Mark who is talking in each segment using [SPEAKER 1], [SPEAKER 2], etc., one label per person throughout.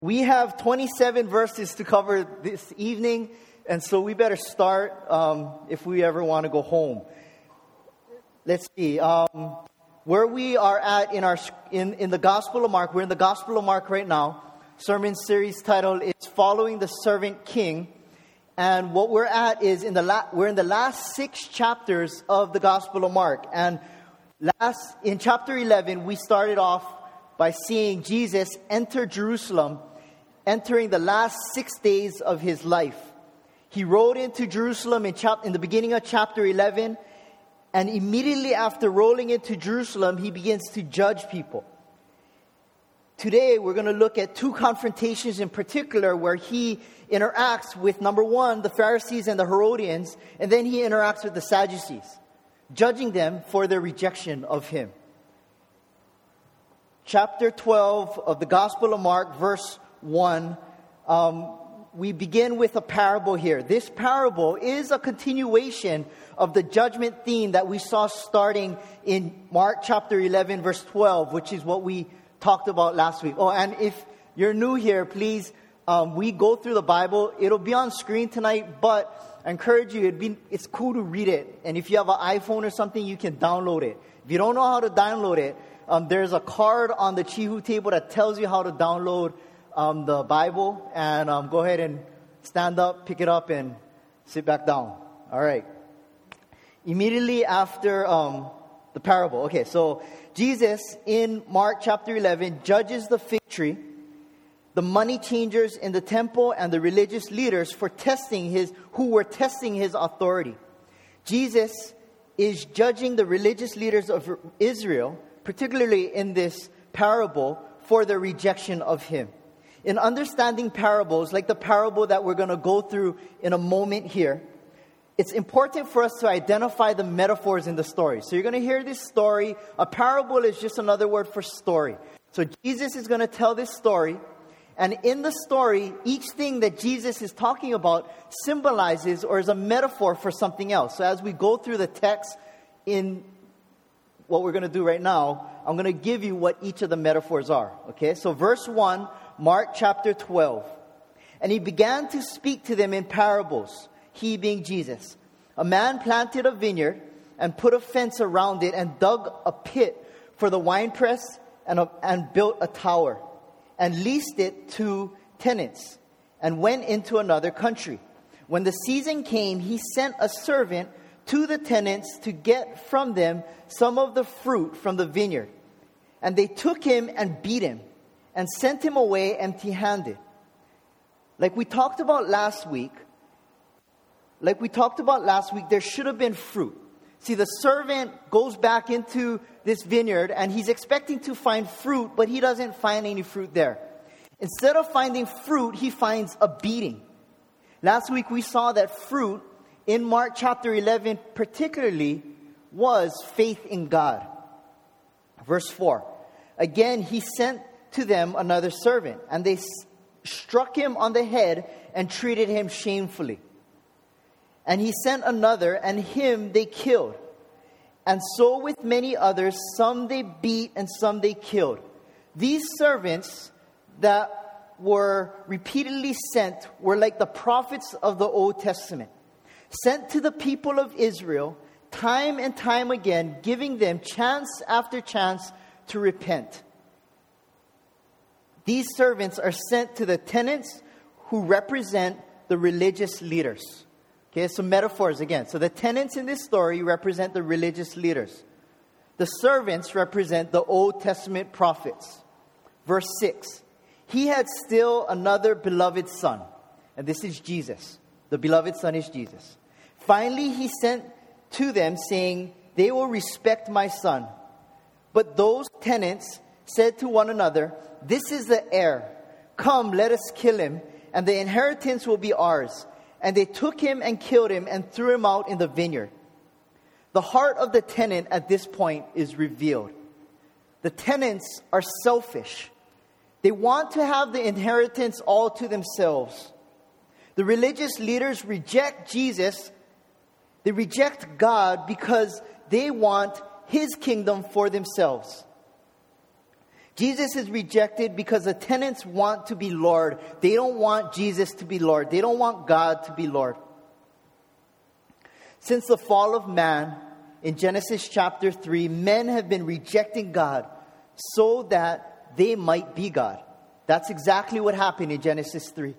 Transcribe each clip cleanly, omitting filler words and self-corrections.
[SPEAKER 1] We have 27 verses to cover this evening, and so we better start if we ever want to go home. Let's see. Where we are at in the Gospel of Mark, we're in the Gospel of Mark right now. Sermon series title is Following the Servant King. And what we're at is we're in the last 6 chapters of the Gospel of Mark. And in chapter 11, we started off by seeing Jesus enter Jerusalem, entering the last 6 days of his life. He rode into Jerusalem in the beginning of chapter 11, and immediately after rolling into Jerusalem, he begins to judge people. Today, we're going to look at 2 confrontations in particular where he interacts with, number 1, the Pharisees and the Herodians, and then he interacts with the Sadducees, judging them for their rejection of him. Chapter 12 of the Gospel of Mark, verse 1, we begin with a parable here. This parable is a continuation of the judgment theme that we saw starting in Mark chapter 11, verse 12, which is what we talked about last week. Oh, and if you're new here, please, we go through the Bible. It'll be on screen tonight, but I encourage you, it's cool to read it. And if you have an iPhone or something, you can download it. If you don't know how to download it, there's a card on the Chihu table that tells you how to download the Bible. And go ahead and stand up, pick it up, and sit back down. All right. Immediately after the parable. Okay, so Jesus in Mark chapter 11 judges the fig tree, the money changers in the temple, and the religious leaders who were testing his authority. Jesus is judging the religious leaders of Israel, particularly in this parable, for their rejection of him. In understanding parables, like the parable that we're going to go through in a moment here, it's important for us to identify the metaphors in the story. So you're going to hear this story. A parable is just another word for story. So Jesus is going to tell this story. And in the story, each thing that Jesus is talking about symbolizes or is a metaphor for something else. So as we go through the text in what we're going to do right now, I'm going to give you what each of the metaphors are. Okay, so verse 1, Mark chapter 12. And he began to speak to them in parables, he being Jesus. A man planted a vineyard and put a fence around it and dug a pit for the winepress and built a tower and leased it to tenants and went into another country. When the season came, he sent a servant to the tenants to get from them some of the fruit from the vineyard. And they took him and beat him and sent him away empty-handed. Like we talked about last week, there should have been fruit. See, the servant goes back into this vineyard and he's expecting to find fruit, but he doesn't find any fruit there. Instead of finding fruit, he finds a beating. Last week we saw that fruit in Mark chapter 11 particularly was faith in God. Verse 4. Again, he sent to them another servant, and they struck him on the head and treated him shamefully. And he sent another, and him they killed. And so with many others, some they beat and some they killed. These servants that were repeatedly sent were like the prophets of the Old Testament, sent to the people of Israel time and time again, giving them chance after chance to repent. These servants are sent to the tenants who represent the religious leaders. Okay, so metaphors again. So the tenants in this story represent the religious leaders. The servants represent the Old Testament prophets. Verse 6. He had still another beloved son. And this is Jesus. The beloved son is Jesus. Finally, he sent to them saying, they will respect my son. But those tenants said to one another, this is the heir. Come, let us kill him, and the inheritance will be ours. And they took him and killed him and threw him out in the vineyard. The heart of the tenant at this point is revealed. The tenants are selfish. They want to have the inheritance all to themselves. The religious leaders reject Jesus. They reject God because they want his kingdom for themselves. Jesus is rejected because the tenants want to be Lord. They don't want Jesus to be Lord. They don't want God to be Lord. Since the fall of man, in Genesis chapter 3, men have been rejecting God so that they might be God. That's exactly what happened in Genesis 3.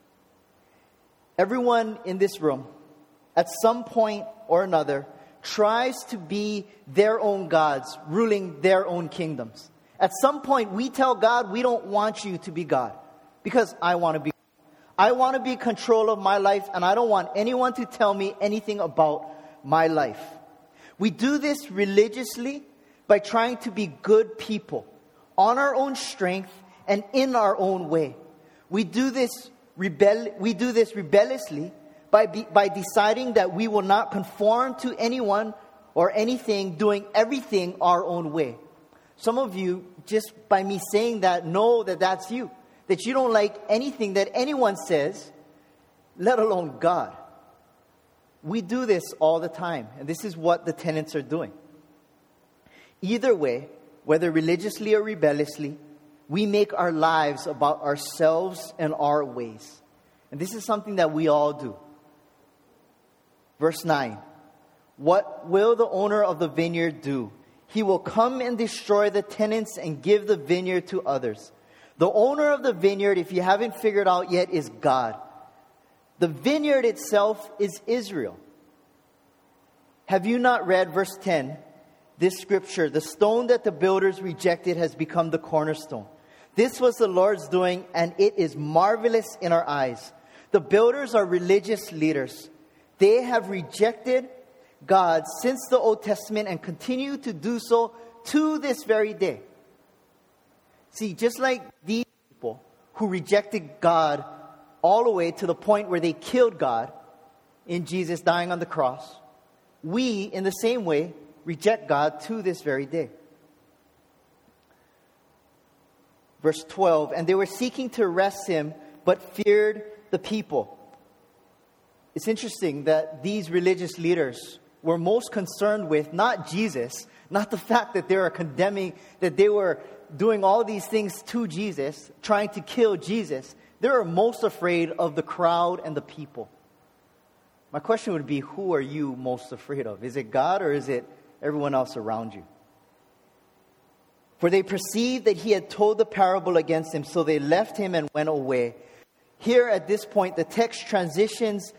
[SPEAKER 1] Everyone in this room, at some point or another, tries to be their own gods, ruling their own kingdoms. At some point, we tell God, we don't want you to be God because I want to be. I want to be in control of my life, and I don't want anyone to tell me anything about my life. We do this religiously by trying to be good people on our own strength and in our own way. We do this rebelliously by deciding that we will not conform to anyone or anything, doing everything our own way. Some of you, just by me saying that, know that that's you. That you don't like anything that anyone says, let alone God. We do this all the time, and this is what the tenants are doing. Either way, whether religiously or rebelliously, we make our lives about ourselves and our ways. And this is something that we all do. Verse 9. What will the owner of the vineyard do? He will come and destroy the tenants and give the vineyard to others. The owner of the vineyard, if you haven't figured out yet, is God. The vineyard itself is Israel. Have you not read verse 10? This scripture, the stone that the builders rejected has become the cornerstone. This was the Lord's doing, and it is marvelous in our eyes. The builders are religious leaders. They have rejected God since the Old Testament and continue to do so to this very day. See, just like these people who rejected God all the way to the point where they killed God in Jesus dying on the cross, we, in the same way, reject God to this very day. Verse 12, and they were seeking to arrest him, but feared the people. It's interesting that these religious leaders were most concerned with not Jesus, not the fact that they were condemning, that they were doing all these things to Jesus, trying to kill Jesus. They were most afraid of the crowd and the people. My question would be, who are you most afraid of? Is it God or is it everyone else around you? For they perceived that he had told the parable against him, so they left him and went away. Here at this point, the text transitions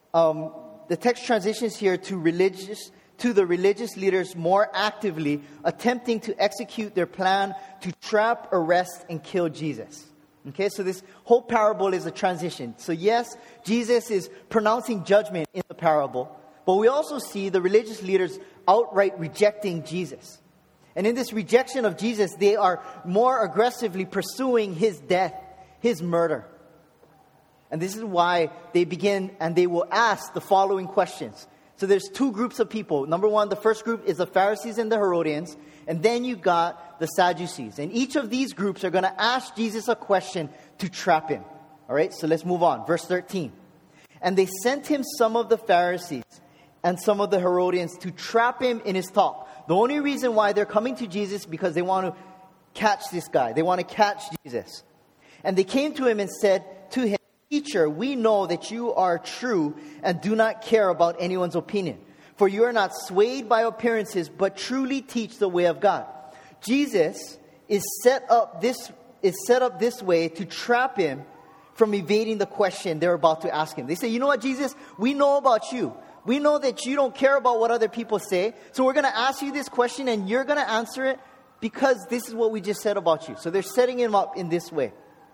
[SPEAKER 1] here to the religious leaders more actively attempting to execute their plan to trap, arrest, and kill Jesus. Okay, so this whole parable is a transition. So yes, Jesus is pronouncing judgment in the parable, but we also see the religious leaders outright rejecting Jesus. And in this rejection of Jesus, they are more aggressively pursuing his death, his murder. And this is why they begin and they will ask the following questions. So there's two groups of people. Number one, the first group is the Pharisees and the Herodians. And then you got the Sadducees. And each of these groups are going to ask Jesus a question to trap him. All right, so let's move on. Verse 13. And they sent him some of the Pharisees and some of the Herodians to trap him in his talk. The only reason why they're coming to Jesus is because they want to catch this guy. They want to catch Jesus. And they came to him and said to him, Teacher, we know that you are true and do not care about anyone's opinion. For you are not swayed by appearances, but truly teach the way of God. Jesus is set up this way to trap him from evading the question they're about to ask him. They say, you know what, Jesus? We know about you. We know that you don't care about what other people say. So we're going to ask you this question and you're going to answer it because this is what we just said about you. So they're setting him up in this way.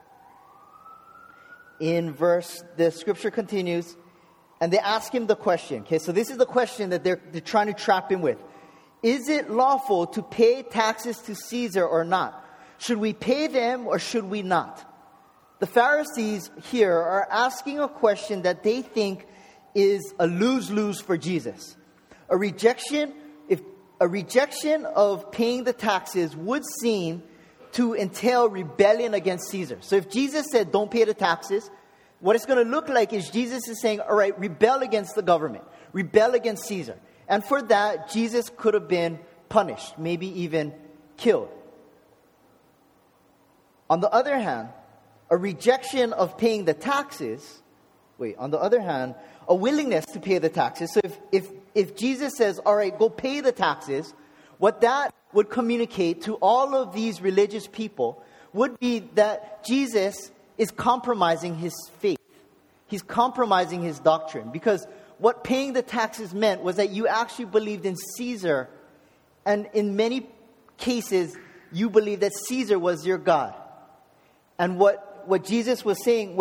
[SPEAKER 1] The scripture continues, and they ask him the question. Okay, so this is the question that they're trying to trap him with. Is it lawful to pay taxes to Caesar or not? Should we pay them or should we not? The Pharisees here are asking a question that they think is a lose-lose for Jesus. A rejection of paying the taxes would seem to entail rebellion against Caesar. So if Jesus said, don't pay the taxes, what it's going to look like is Jesus is saying, all right, rebel against the government, rebel against Caesar. And for that, Jesus could have been punished, maybe even killed. On the other hand, a rejection of paying the taxes, a willingness to pay the taxes. So if Jesus says, all right, go pay the taxes, what that would communicate to all of these religious people would be that Jesus is compromising his faith. He's compromising his doctrine. Because what paying the taxes meant was that you actually believed in Caesar. And in many cases, you believed that Caesar was your God. And what Jesus was saying,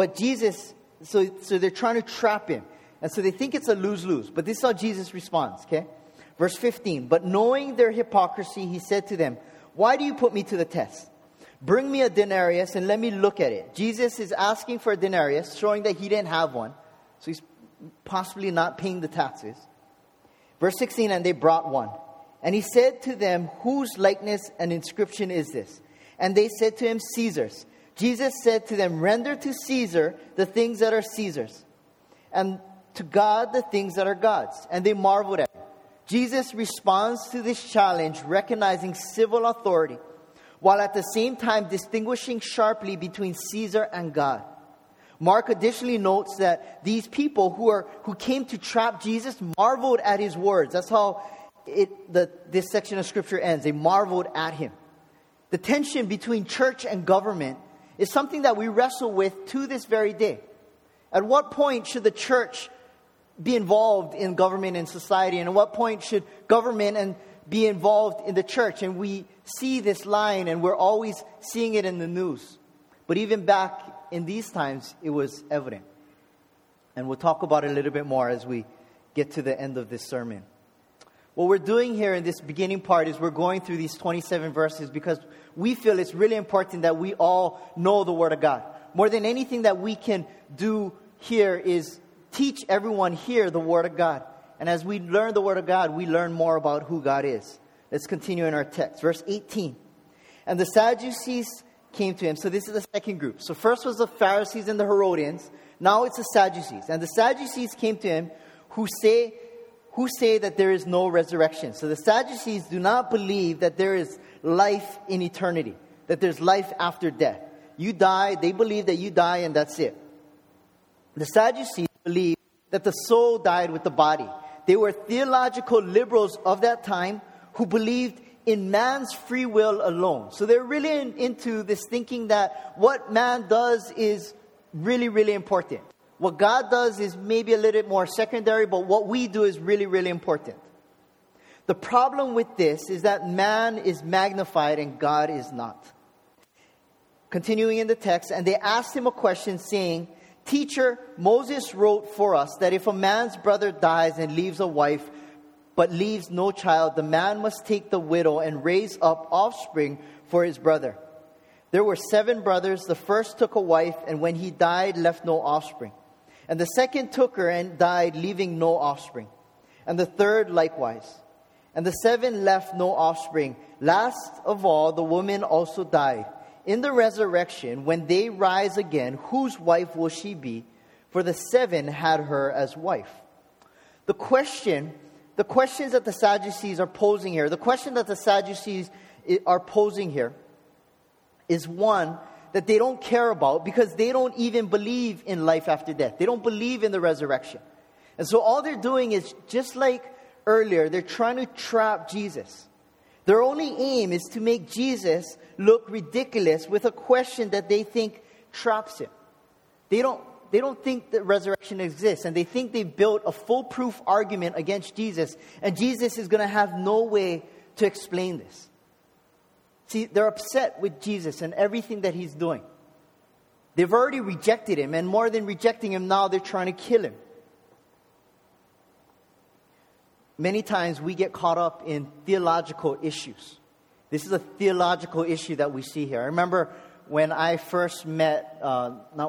[SPEAKER 1] so they're trying to trap him. And so they think it's a lose-lose. But this is how Jesus responds, okay? Verse 15, but knowing their hypocrisy, he said to them, why do you put me to the test? Bring me a denarius and let me look at it. Jesus is asking for a denarius, showing that he didn't have one. So he's possibly not paying the taxes. Verse 16, and they brought one. And he said to them, whose likeness and inscription is this? And they said to him, Caesar's. Jesus said to them, render to Caesar the things that are Caesar's, and to God the things that are God's. And they marveled at him. Jesus responds to this challenge, recognizing civil authority, while at the same time distinguishing sharply between Caesar and God. Mark additionally notes that these people who came to trap Jesus marveled at his words. That's how this section of scripture ends. They marveled at him. The tension between church and government is something that we wrestle with to this very day. At what point should the church be involved in government and society? And at what point should government be involved in the church? And we see this line, and we're always seeing it in the news. But even back in these times, it was evident. And we'll talk about it a little bit more as we get to the end of this sermon. What we're doing here in this beginning part is we're going through these 27 verses because we feel it's really important that we all know the Word of God. More than anything that we can do here is teach everyone here the Word of God. And as we learn the Word of God, we learn more about who God is. Let's continue in our text. Verse 18. And the Sadducees came to him. So this is the second group. So first was the Pharisees and the Herodians. Now it's the Sadducees. And the Sadducees came to him who say that there is no resurrection. So the Sadducees do not believe that there is life in eternity, that there's life after death. You die, they believe that you die and that's it. The Sadducees believe that the soul died with the body. They were theological liberals of that time who believed in man's free will alone. So they're really into this thinking that what man does is really, really important. What God does is maybe a little bit more secondary, but what we do is really, really important. The problem with this is that man is magnified and God is not. Continuing in the text, and they asked him a question saying, Teacher, Moses wrote for us that if a man's brother dies and leaves a wife, but leaves no child, the man must take the widow and raise up offspring for his brother. There were 7 brothers. The first took a wife, and when he died, left no offspring. And the second took her and died, leaving no offspring. And the third likewise. And the 7 left no offspring. Last of all, the woman also died. In the resurrection, when they rise again, whose wife will she be? For the 7 had her as wife. The questions that the Sadducees are posing here, is one that they don't care about because they don't even believe in life after death. They don't believe in the resurrection. And so all they're doing is, just like earlier, they're trying to trap Jesus. Their only aim is to make Jesus look ridiculous with a question that they think traps him. They don't think that resurrection exists, and they think they've built a foolproof argument against Jesus, and Jesus is going to have no way to explain this. See, they're upset with Jesus and everything that he's doing. They've already rejected him, and more than rejecting him, now they're trying to kill him. Many times we get caught up in theological issues. This is a theological issue that we see here. I remember when I first met my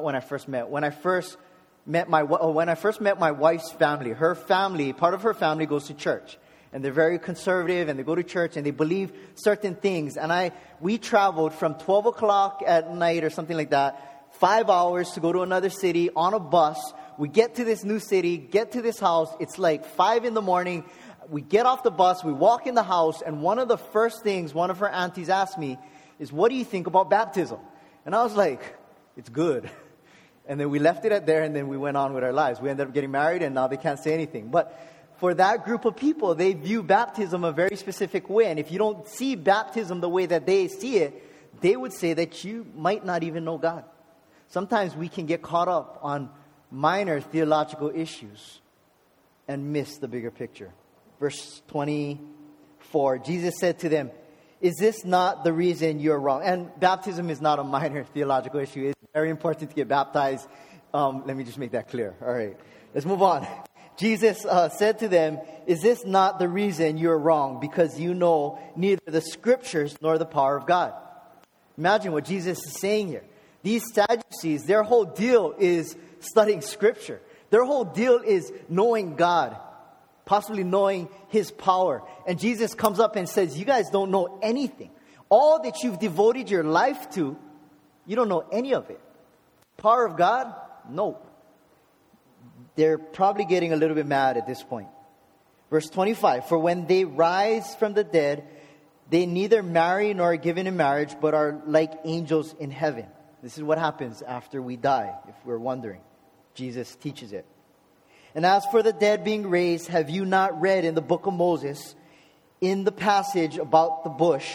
[SPEAKER 1] wife's family. Her family, part of her family goes to church. And they're very conservative, and they go to church, and they believe certain things. And we traveled from 12 o'clock at night or something like that, 5 hours to go to another city on a bus. We get to this new city, get to this house. It's like 5 in the morning. We get off the bus, we walk in the house, and one of the first things one of her aunties asked me is, what do you think about baptism? And I was like, it's good. And then we left it at there, and then we went on with our lives. We ended up getting married, and now they can't say anything. But for that group of people, they view baptism a very specific way. And if you don't see baptism the way that they see it, they would say that you might not even know God. Sometimes we can get caught up on minor theological issues and miss the bigger picture. Verse 24, Jesus said to them, is this not the reason you're wrong? And baptism is not a minor theological issue. It's very important to get baptized. Let me just make that clear. All right, let's move on. Jesus said to them, is this not the reason you're wrong? Because you know neither the scriptures nor the power of God. Imagine what Jesus is saying here. These Sadducees, their whole deal is studying scripture. Their whole deal is knowing God, possibly knowing His power. And Jesus comes up and says, you guys don't know anything. All that you've devoted your life to, you don't know any of it. Power of God? No. They're probably getting a little bit mad at this point. Verse 25, for when they rise from the dead, they neither marry nor are given in marriage, but are like angels in heaven. This is what happens after we die, if we're wondering. Jesus teaches it. And as for the dead being raised, have you not read in the book of Moses, in the passage about the bush,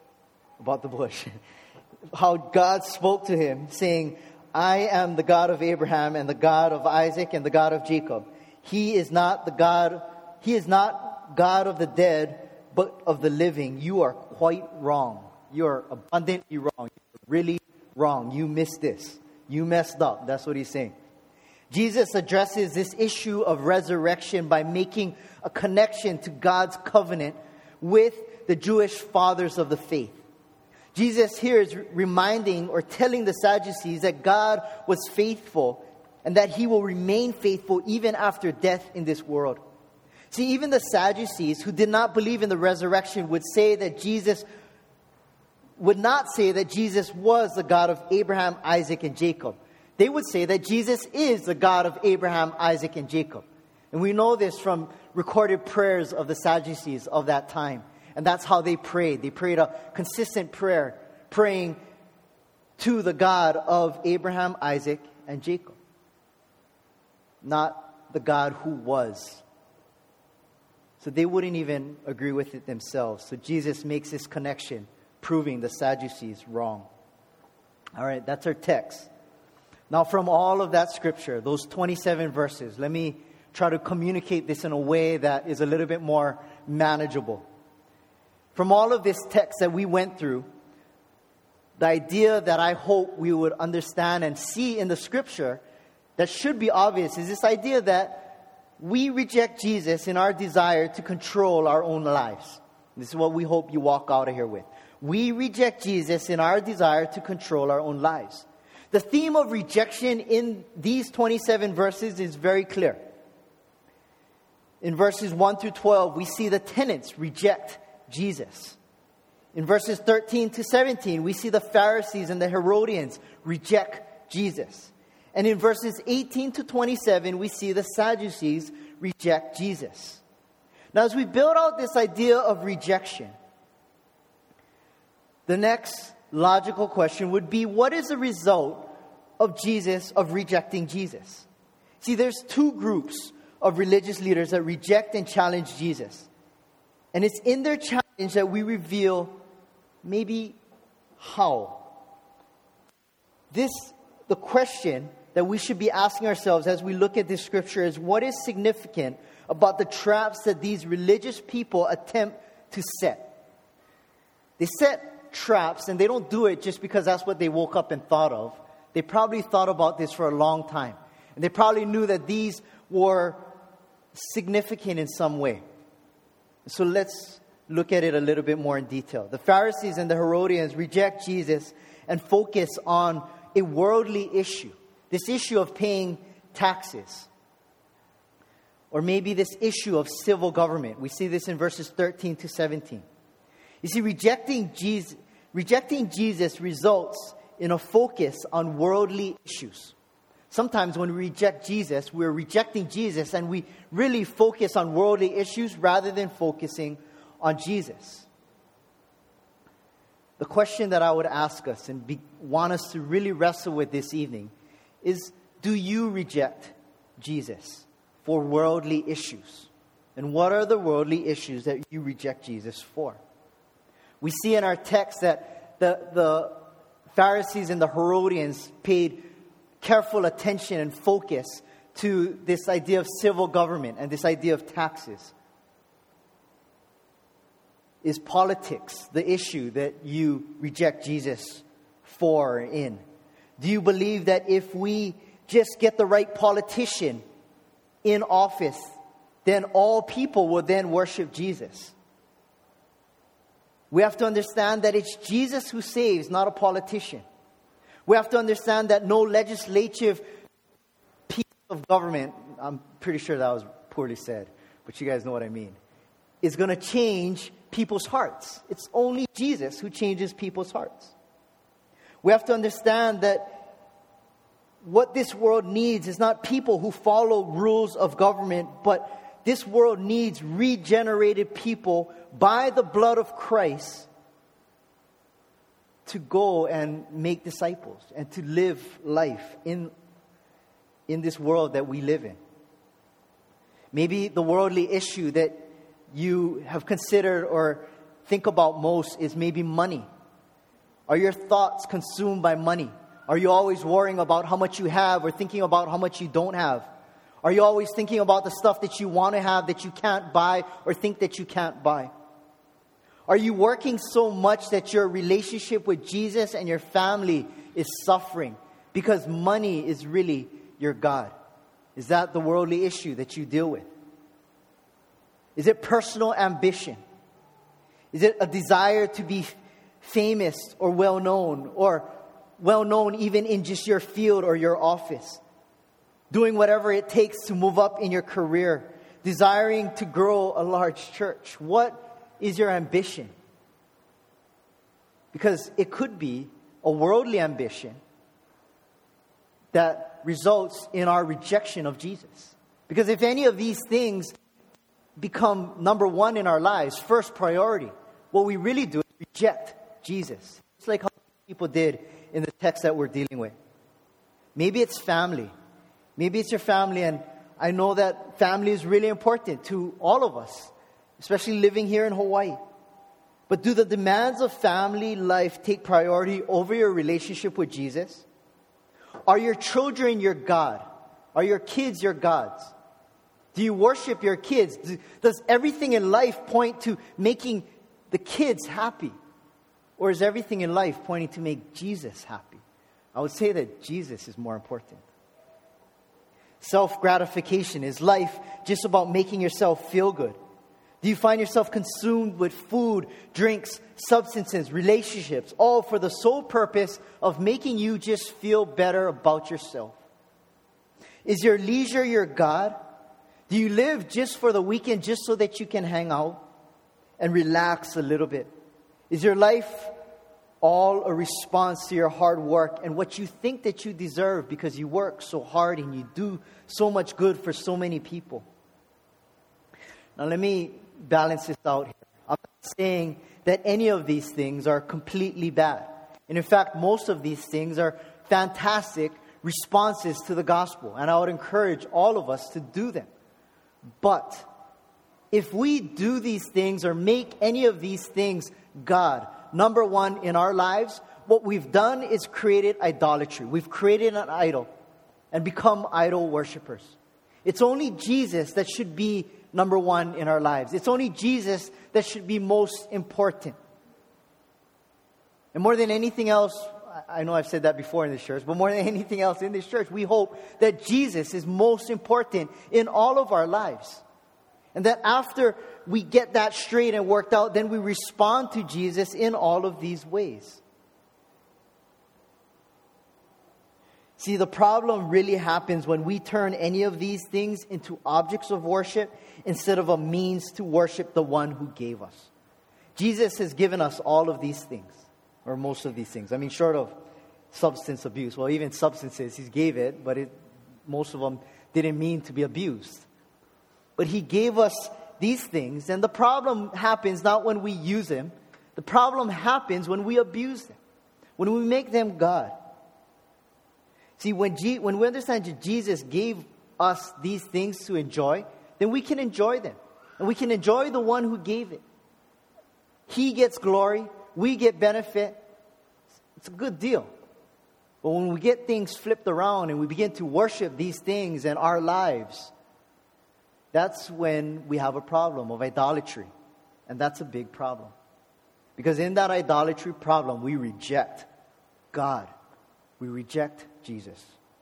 [SPEAKER 1] how God spoke to him, saying, I am the God of Abraham and the God of Isaac and the God of Jacob. He is not God of the dead, but of the living. You are quite wrong. You are abundantly wrong. You're really wrong. You missed this. You messed up. That's what he's saying. Jesus addresses this issue of resurrection by making a connection to God's covenant with the Jewish fathers of the faith. Jesus here is reminding or telling the Sadducees that God was faithful and that He will remain faithful even after death in this world. See, even the Sadducees who did not believe in the resurrection would not say that Jesus was the God of Abraham, Isaac, and Jacob. They would say that Jesus is the God of Abraham, Isaac, and Jacob. And we know this from recorded prayers of the Sadducees of that time. And that's how they prayed. They prayed a consistent prayer, praying to the God of Abraham, Isaac, and Jacob. Not the God who was. So they wouldn't even agree with it themselves. So Jesus makes this connection, proving the Sadducees wrong. All right, that's our text. Now, from all of that scripture, those 27 verses, let me try to communicate this in a way that is a little bit more manageable. From all of this text that we went through, the idea that I hope we would understand and see in the scripture that should be obvious is this idea that we reject Jesus in our desire to control our own lives. This is what we hope you walk out of here with. We reject Jesus in our desire to control our own lives. The theme of rejection in these 27 verses is very clear. In verses 1 through 12, we see the tenants reject Jesus. In verses 13 to 17, we see the Pharisees and the Herodians reject Jesus. And in verses 18 to 27, we see the Sadducees reject Jesus. Now, as we build out this idea of rejection, the next logical question would be, what is the result of rejecting Jesus? See, there's two groups of religious leaders that reject and challenge Jesus. And it's in their challenge that we reveal maybe how. The question that we should be asking ourselves as we look at this scripture is, what is significant about the traps that these religious people attempt to set? They set traps, and they don't do it just because that's what they woke up and thought of. They probably thought about this for a long time. And they probably knew that these were significant in some way. So let's look at it a little bit more in detail. The Pharisees and the Herodians reject Jesus and focus on a worldly issue. This issue of paying taxes. Or maybe this issue of civil government. We see this in verses 13 to 17. You see, rejecting Jesus results in a focus on worldly issues. Sometimes when we reject Jesus, we're rejecting Jesus and we really focus on worldly issues rather than focusing on Jesus. The question that I would ask us and want us to really wrestle with this evening is, do you reject Jesus for worldly issues? And what are the worldly issues that you reject Jesus for? We see in our text that the Pharisees and the Herodians paid careful attention and focus to this idea of civil government and this idea of taxes. Is politics the issue that you reject Jesus for or in? Do you believe that if we just get the right politician in office, then all people will then worship Jesus? We have to understand that it's Jesus who saves, not a politician. We have to understand that no legislative piece of government, I'm pretty sure that was poorly said, but you guys know what I mean, is going to change people's hearts. It's only Jesus who changes people's hearts. We have to understand that what this world needs is not people who follow rules of government, but this world needs regenerated people by the blood of Christ to go and make disciples and to live life in this world that we live in. Maybe the worldly issue that you have considered or think about most is maybe money. Are your thoughts consumed by money? Are you always worrying about how much you have or thinking about how much you don't have? Are you always thinking about the stuff that you want to have that you can't buy or think that you can't buy? Are you working so much that your relationship with Jesus and your family is suffering because money is really your God? Is that the worldly issue that you deal with? Is it personal ambition? Is it a desire to be famous or well-known even in just your field or your office? Doing whatever it takes to move up in your career, desiring to grow a large church. What is your ambition? Because it could be a worldly ambition that results in our rejection of Jesus. Because if any of these things become number one in our lives, first priority, what we really do is reject Jesus. It's like how people did in the text that we're dealing with. Maybe it's family. Maybe it's your family, and I know that family is really important to all of us, especially living here in Hawaii. But do the demands of family life take priority over your relationship with Jesus? Are your children your God? Are your kids your gods? Do you worship your kids? Does everything in life point to making the kids happy? Or is everything in life pointing to make Jesus happy? I would say that Jesus is more important. Self-gratification. Is life just about making yourself feel good? Do you find yourself consumed with food, drinks, substances, relationships, all for the sole purpose of making you just feel better about yourself? Is your leisure your God? Do you live just for the weekend just so that you can hang out and relax a little bit? Is your life all a response to your hard work and what you think that you deserve because you work so hard and you do so much good for so many people? Now let me balance this out here. I'm not saying that any of these things are completely bad. And in fact, most of these things are fantastic responses to the gospel. And I would encourage all of us to do them. But if we do these things or make any of these things God, number one in our lives, what we've done is created idolatry. We've created an idol and become idol worshipers. It's only Jesus that should be number one in our lives. It's only Jesus that should be most important. And more than anything else, I know I've said that before in this church, but more than anything else in this church, we hope that Jesus is most important in all of our lives. And that after we get that straight and worked out, then we respond to Jesus in all of these ways. See, the problem really happens when we turn any of these things into objects of worship instead of a means to worship the one who gave us. Jesus has given us all of these things, or most of these things. I mean, short of substance abuse. Well, even substances, He gave it, but most of them didn't mean to be abused. But He gave us these things, and the problem happens not when we use them. The problem happens when we abuse them, when we make them God. See, when we understand that Jesus gave us these things to enjoy, then we can enjoy them. And we can enjoy the one who gave it. He gets glory. We get benefit. It's a good deal. But when we get things flipped around and we begin to worship these things in our lives, that's when we have a problem of idolatry. And that's a big problem. Because in that idolatry problem, we reject God. We reject Jesus.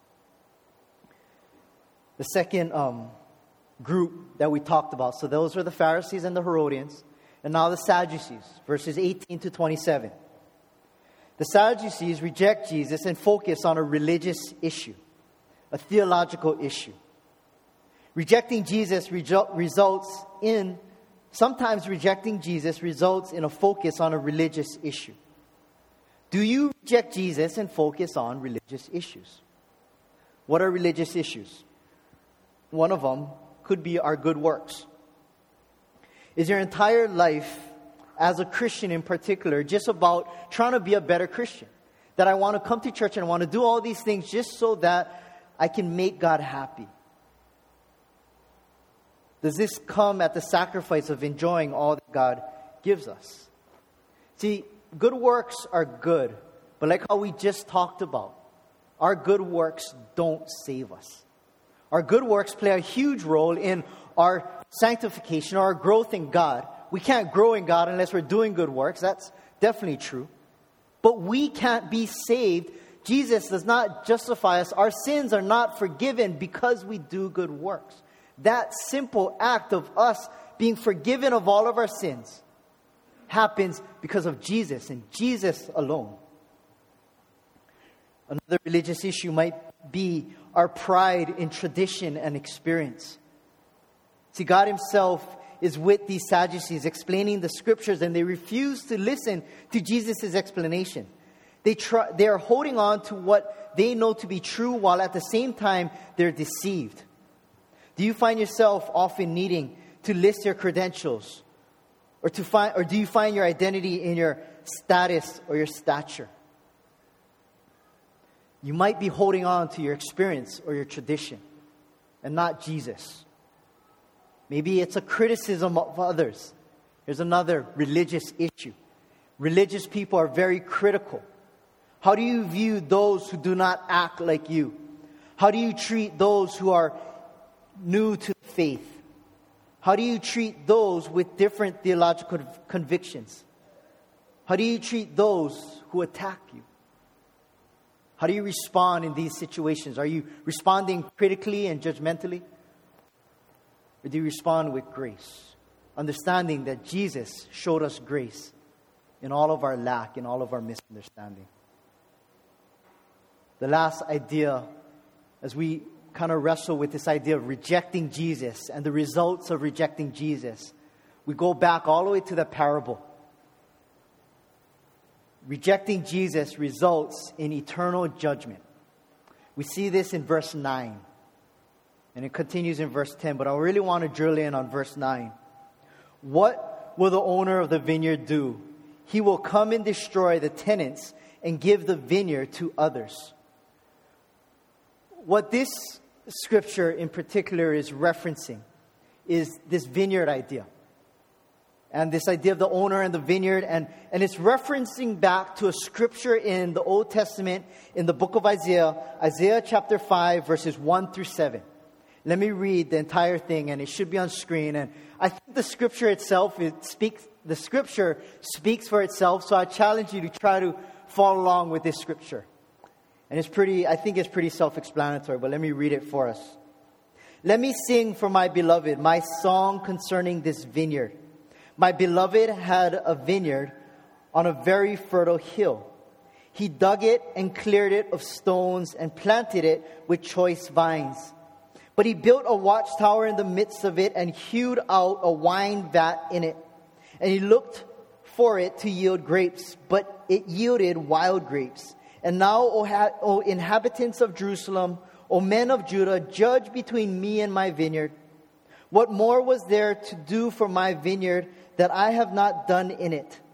[SPEAKER 1] The second group that we talked about, so those were the Pharisees and the Herodians, and now the Sadducees, verses 18 to 27. The Sadducees reject Jesus and focus on a religious issue, a theological issue. Rejecting Jesus sometimes rejecting Jesus results in a focus on a religious issue. Do you reject Jesus and focus on religious issues? What are religious issues? One of them could be our good works. Is your entire life, as a Christian in particular, just about trying to be a better Christian? That I want to come to church and I want to do all these things just so that I can make God happy? Does this come at the sacrifice of enjoying all that God gives us? See, good works are good, but like how we just talked about, our good works don't save us. Our good works play a huge role in our sanctification, our growth in God. We can't grow in God unless we're doing good works. That's definitely true. But we can't be saved. Jesus does not justify us. Our sins are not forgiven because we do good works. That simple act of us being forgiven of all of our sins happens because of Jesus and Jesus alone. Another religious issue might be our pride in tradition and experience. See, God Himself is with these Sadducees explaining the Scriptures, and they refuse to listen to Jesus' explanation. They are holding on to what they know to be true, while at the same time they're deceived. Do you find yourself often needing to list your credentials, or do you find your identity in your status or your stature? You might be holding on to your experience or your tradition and not Jesus. Maybe it's a criticism of others. Here's another religious issue. Religious people are very critical. How do you view those who do not act like you? How do you treat those who are new to faith? How do you treat those with different theological convictions? How do you treat those who attack you? How do you respond in these situations? Are you responding critically and judgmentally? Or do you respond with grace? Understanding that Jesus showed us grace in all of our lack, in all of our misunderstanding. The last idea, as we kind of wrestle with this idea of rejecting Jesus and the results of rejecting Jesus, we go back all the way to the parable. Rejecting Jesus results in eternal judgment. We see this in verse 9. And it continues in verse 10. But I really want to drill in on verse 9. What will the owner of the vineyard do? He will come and destroy the tenants and give the vineyard to others. What this scripture in particular is referencing is this vineyard idea. And this idea of the owner and the vineyard. And it's referencing back to a scripture in the Old Testament in the book of Isaiah. Isaiah chapter 5 verses 1 through 7. Let me read the entire thing, and it should be on screen. And I think the scripture itself, the scripture speaks for itself. So I challenge you to try to follow along with this scripture. And I think it's pretty self-explanatory, but let me read it for us. Let me sing for my beloved my song concerning this vineyard. My beloved had a vineyard on a very fertile hill. He dug it and cleared it of stones and planted it with choice vines. But he built a watchtower in the midst of it and hewed out a wine vat in it. And he looked for it to yield grapes, but it yielded wild grapes. And now, O inhabitants of Jerusalem, O men of Judah, judge between me and my vineyard. What more was there to do for my vineyard that I have not done in it?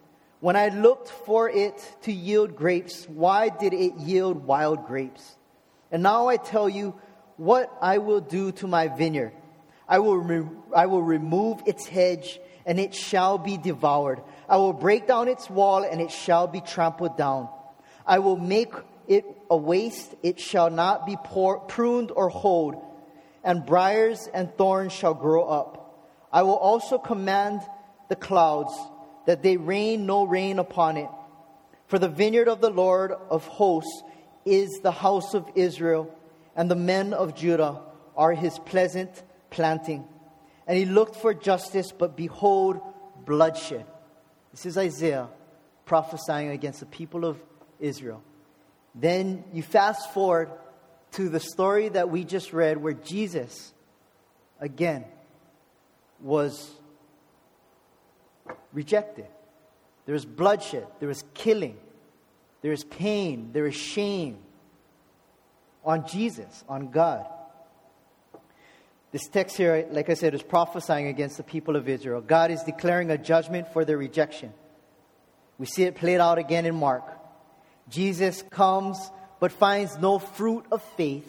[SPEAKER 1] When I looked for it to yield grapes, why did it yield wild grapes? And now I tell you what I will do to my vineyard. I will remove its hedge, and it shall be devoured. I will break down its wall, and it shall be trampled down. I will make it a waste. It shall not be pruned or hoed, and briars and thorns shall grow up. I will also command the clouds that they rain no rain upon it. For the vineyard of the Lord of hosts is the house of Israel, and the men of Judah are his pleasant planting. And he looked for justice, but behold, bloodshed. This is Isaiah prophesying against the people of Israel. Then you fast forward to the story that we just read, where Jesus, again, was rejected. There was bloodshed. There was killing. There is pain. There is shame on Jesus, on God. This text here, like I said, is prophesying against the people of Israel. God is declaring a judgment for their rejection. We see it played out again in Mark. Jesus comes but finds no fruit of faith.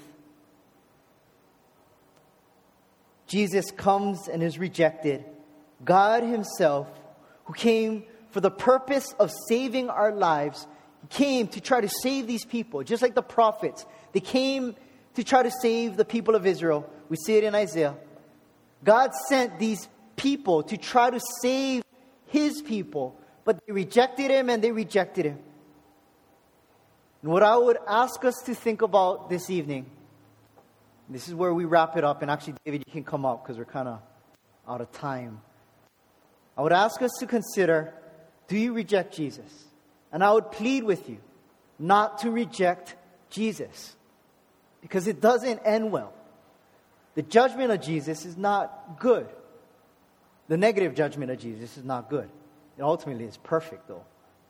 [SPEAKER 1] Jesus comes and is rejected. God himself, who came for the purpose of saving our lives, came to try to save these people, just like the prophets. They came to try to save the people of Israel. We see it in Isaiah. God sent these people to try to save his people, but they rejected him and they rejected him. And what I would ask us to think about this evening, this is where we wrap it up, and actually, David, you can come up because we're kind of out of time. I would ask us to consider, do you reject Jesus? And I would plead with you not to reject Jesus, because it doesn't end well. The judgment of Jesus is not good. The negative judgment of Jesus is not good. It ultimately is perfect, though.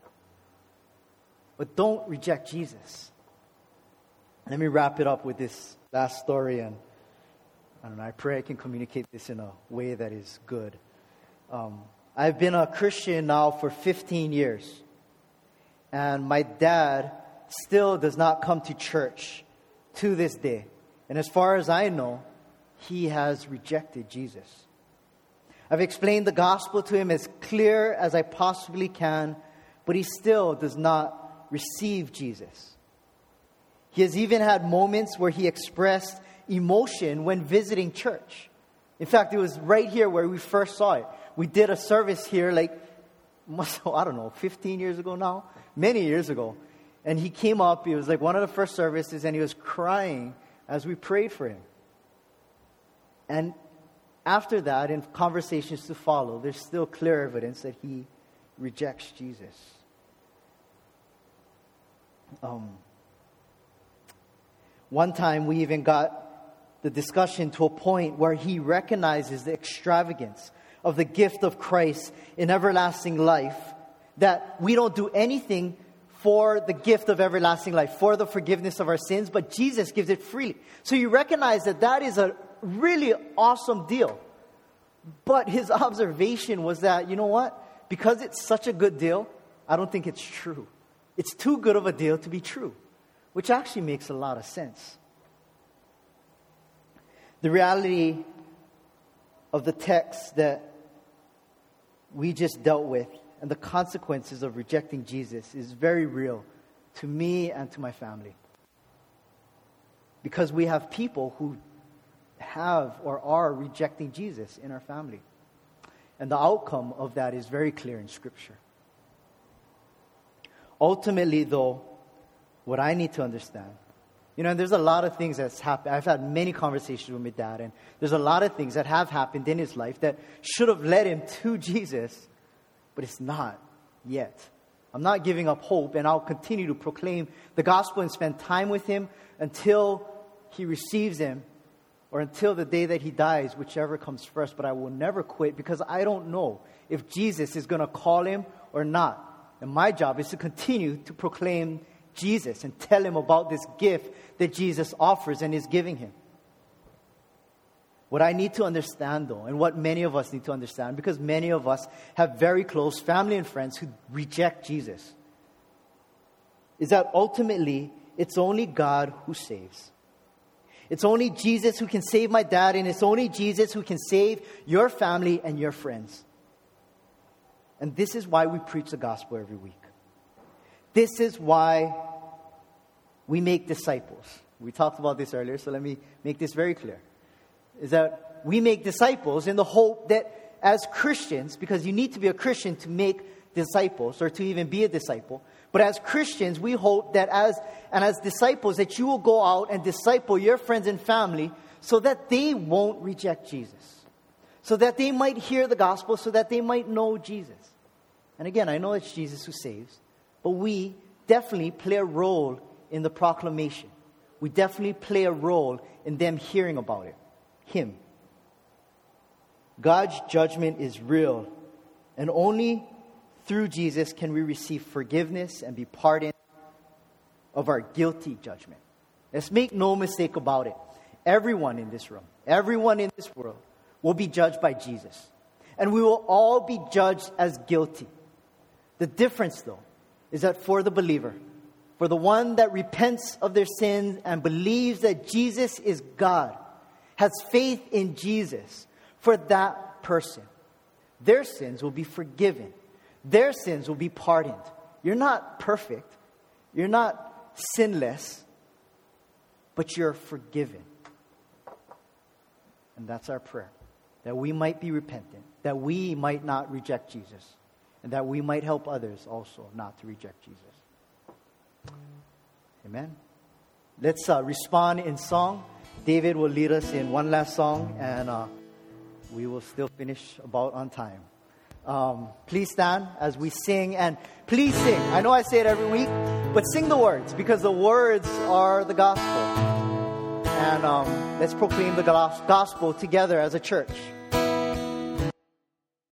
[SPEAKER 1] But don't reject Jesus. Let me wrap it up with this last story, and I pray I can communicate this in a way that is good. I've been a Christian now for 15 years, and my dad still does not come to church to this day. And as far as I know, he has rejected Jesus. I've explained the gospel to him as clear as I possibly can, but he still does not receive Jesus. He has even had moments where he expressed emotion when visiting church. In fact, it was right here where we first saw it. We did a service here 15 years ago now, many years ago. And he came up, it was like one of the first services, and he was crying as we prayed for him. And after that, in conversations to follow, there's still clear evidence that he rejects Jesus. One time we even got the discussion to a point where he recognizes the extravagance of the gift of Christ in everlasting life, that we don't do anything for the gift of everlasting life, for the forgiveness of our sins, but Jesus gives it freely. So you recognize that that is a really awesome deal. But his observation was that, you know what? Because it's such a good deal, I don't think it's true. It's too good of a deal to be true, which actually makes a lot of sense. The reality of the text that we just dealt with and the consequences of rejecting Jesus is very real to me and to my family. Because we have people who have or are rejecting Jesus in our family. And the outcome of that is very clear in Scripture. Ultimately, though, what I need to understand, there's a lot of things that's happened. I've had many conversations with my dad, and there's a lot of things that have happened in his life that should have led him to Jesus, but it's not yet. I'm not giving up hope, and I'll continue to proclaim the gospel and spend time with him until he receives him, or until the day that he dies, whichever comes first. But I will never quit, because I don't know if Jesus is going to call him or not. And my job is to continue to proclaim Jesus and tell him about this gift that Jesus offers and is giving him. What I need to understand, though, and what many of us need to understand, because many of us have very close family and friends who reject Jesus, is that ultimately, it's only God who saves. It's only Jesus who can save my dad, and it's only Jesus who can save your family and your friends. And this is why we preach the gospel every week. This is why we make disciples. We talked about this earlier, so let me make this very clear. Is that we make disciples in the hope that as Christians, because you need to be a Christian to make disciples or to even be a disciple, but as Christians, we hope that as disciples that you will go out and disciple your friends and family so that they won't reject Jesus, so that they might hear the gospel, so that they might know Jesus. And again, I know it's Jesus who saves, but we definitely play a role in the proclamation. We definitely play a role in them hearing about it. Him. God's judgment is real, and only through Jesus can we receive forgiveness and be pardoned of our guilty judgment. Let's make no mistake about it. Everyone in this room, everyone in this world will be judged by Jesus. And we will all be judged as guilty. The difference, though, is that for the believer, for the one that repents of their sins and believes that Jesus is God, has faith in Jesus, for that person, their sins will be forgiven. Their sins will be pardoned. You're not perfect. You're not sinless, but you're forgiven. And that's our prayer, that we might be repentant, that we might not reject Jesus, and that we might help others also not to reject Jesus. Amen. Let's respond in song. David will lead us in one last song, and we will still finish about on time. Please stand as we sing, and please sing. I know I say it every week, but sing the words, because the words are the gospel. And let's proclaim the gospel together as a church.